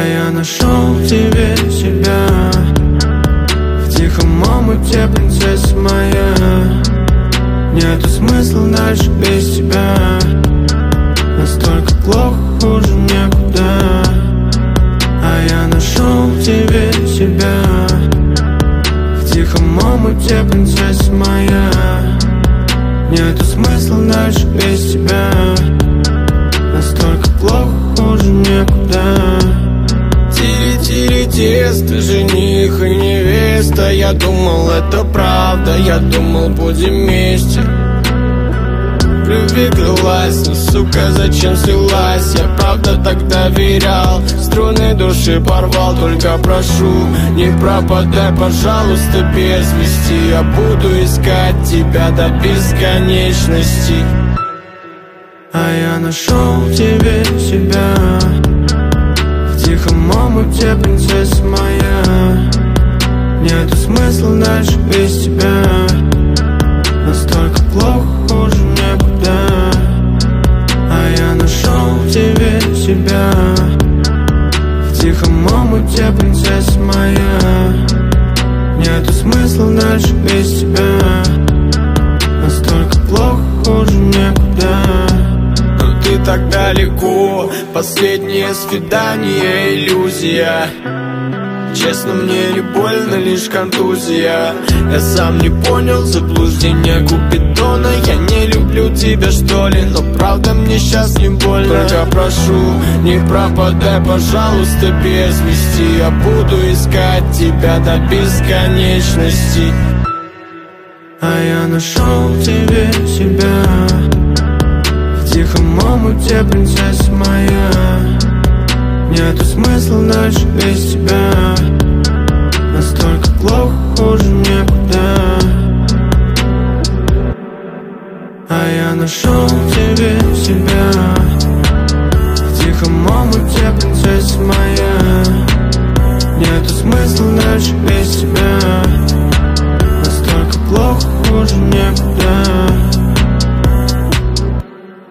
я нашел в тебе себя, в тихом омуте, принцесса моя. Нету смысла дальше без тебя, настолько плохо, хуже некуда. А я нашел в тебе себя, в тихом омуте, принцесса моя. Нету смысла дальше без тебя, настолько плохо, хуже некуда. Тири-тири-тирес, ты жених и невеста. Я думал, это правда, я думал, будем вместе. В любви крылась, но, сука, зачем слилась? Я правда так доверял, струны души порвал. Только прошу, не пропадай, пожалуйста, без вести. Я буду искать тебя до бесконечности. А я нашел в тебе себя, в тихом омуте, принцесса моя. Нету смысла дальше без тебя, настолько плохо, хуже некуда. А я нашел в тебе себя, в тихом омуте, принцесса моя. Нету смысла дальше без тебя, настолько плохо, хуже некуда. Но ты так далеко, последнее свидание, иллюзия. Честно, мне не больно, лишь контузия. Я сам не понял заблуждение Купидона. Я не люблю тебя, что ли, но правда мне сейчас не больно. Только прошу, не пропадай, пожалуйста, без вести. Я буду искать тебя до бесконечности. А я нашел в тебе себя, в тихом омуте, принцесса моя. Нету смысла дальше без тебя, настолько плохо, хуже некуда. А я нашел в тебе себя, в тихом омуте, принцесса моя. Нету смысла дальше без тебя, настолько плохо, хуже некуда.